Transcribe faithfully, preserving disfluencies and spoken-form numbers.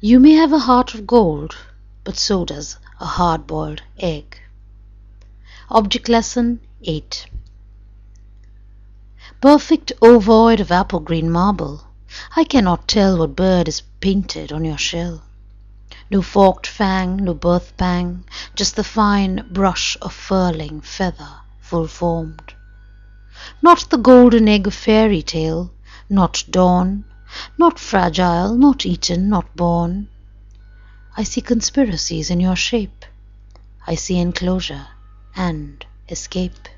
You may have a heart of gold, but so does a hard-boiled egg. Object Lesson eight. Perfect ovoid of apple-green marble, I cannot tell what bird is painted on your shell. No forked fang, no birth pang, just the fine brush of furling feather, full-formed. Not the golden egg of fairy tale, not dawn, not fragile, not eaten, not born. I see conspiracies in your shape. I see enclosure and escape.